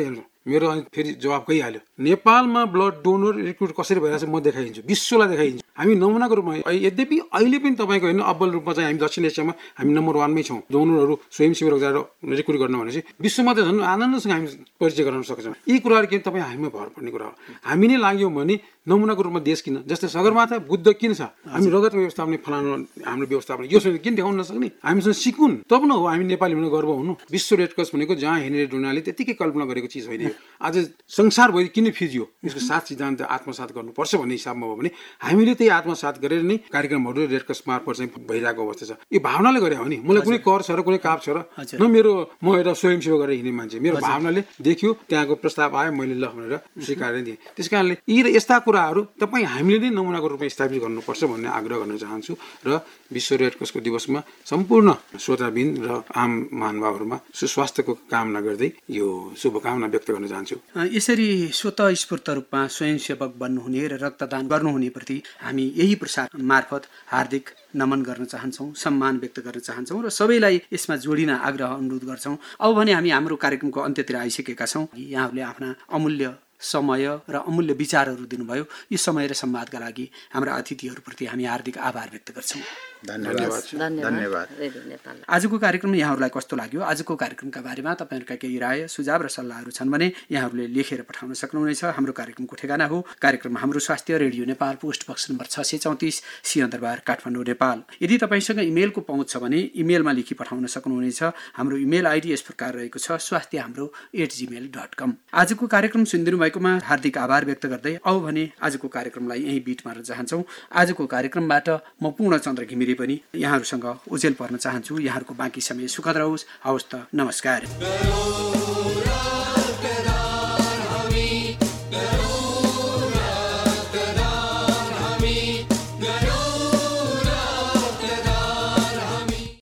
मेरो अनि फेरि जवाब गइहाल्यो। नेपालमा ब्लड डोनर रिक्रुट कसरी भइरहेछ म देखाइदिन्छु, विश्वलाई देखाइदिन्छु। हामी नमुनाको रूपमा, यद्यपि अहिले पनि तपाईँको हेर्नु अब्बल रूपमा चाहिँ हामी दक्षिण एसियामा हामी नम्बर 1 मै छौँ। डोनरहरू स्वयंसेवक जाएर रिक्रुट गर्न भनेपछि विश्वमा त झन् आनन्दसँग हामी परिचय गराउन सक्छौँ। यी कुराहरू के तपाईँ हामीमा भर पर्ने कुरा हो। हामी नै लाग्यौँ भने नमुनाको रूपमा देश किन, जस्तै सगरमाथा बुद्ध किन छ, हामी रगतको व्यवस्थापन फलानु हाम्रो व्यवस्थापन यो किन देखाउन नसक्ने, हामीसँग सिकुन् तब न हो हामी नेपाली हुन गर्व हुनु। विश्व रेडक्रस भनेको जहाँ हेर्ने डोनाले त्यतिकै कल्पना गरेको चिज होइन। आज संसारभरि किन फिजियो, यसको 7 सिद्धान्त आत्मसात गर्नुपर्छ भन्ने हिसाबमा हो भने हामीले त्यही आत्मसात गरेर नै कार्यक्रमहरू रेडक्रस मार्फत चाहिँ भइरहेको अवस्था छ। यो भावनाले गरे हो नि, मलाई कुनै कर छ र कुनै काप छ र न म एउटा स्वयंसेवा गरेर हिँड्ने मान्छे, मेरो भावनाले देख्यो त्यहाँको प्रस्ताव आयो मैले ल भनेर स्वीकार दिएँ। त्यस कारणले यी यस्ता कुराहरू तपाईँ हामीले नै नमुनाको रूपमा स्थापित गर्नुपर्छ भन्ने आग्रह गर्न चाहन्छु र विश्व रेडक्रसको दिवसमा सम्पूर्ण श्रोताबिन र आम महानुभावहरूमा सुस्वास्थ्यको कामना गर्दै यो शुभकामना व्यक्त गर्न चाहन्छु। यसरी स्वतःस्फूर्त रूपमा स्वयंसेवक बन्नुहुने र रक्तदान गर्नुहुने प्रति हामी यही प्रसार मार्फत हार्दिक नमन गर्न चाहन्छौँ, सम्मान व्यक्त गर्न चाहन्छौँ र सबैलाई यसमा जोडिन आग्रह अनुरोध गर्छौँ। अब भने हामी हाम्रो कार्यक्रमको अन्त्यतिर आइसकेका छौँ। यहाँहरूले आफ्ना अमूल्य समय र अमूल्य विचारहरू दिनुभयो। यो समय र संवादका लागि हाम्रा अतिथिहरूप्रति हामी हार्दिक आभार व्यक्त गर्छौँ। धन्यवाद। आजको कार्यक्रम यहाँहरूलाई कस्तो लाग्यो? आजको कार्यक्रमका बारेमा तपाईँहरूका केही राय सुझाव र सल्लाहहरू छन् भने यहाँहरूले लेखेर पठाउन सक्नुहुनेछ। हाम्रो कार्यक्रमको ठेगाना हो कार्यक्रम हाम्रो स्वास्थ्य, radio Nepal, post box number 634, Singhadurbar, Kathmandu, Nepal. यदि तपाईँसँग इमेलको पहुँच छ भने इमेलमा लेखी पठाउन सक्नुहुनेछ। हाम्रो इमेल आइडी यस प्रकार रहेको छ swasthyahamro@gmail.com। आजको कार्यक्रम सुनिदिनु भएकोमा हार्दिक आभार व्यक्त गर्दै अब भने आजको कार्यक्रमलाई यही बिट मार्न चाहन्छौँ। आजको कार्यक्रमबाट म पूर्णचन्द्र घिमिरे पनि यहाँहरूसँग ओझेल पर्न चाहन्छु। यहाँहरूको बाँकी समय सुखद रहोस्। हवस् त, नमस्कार।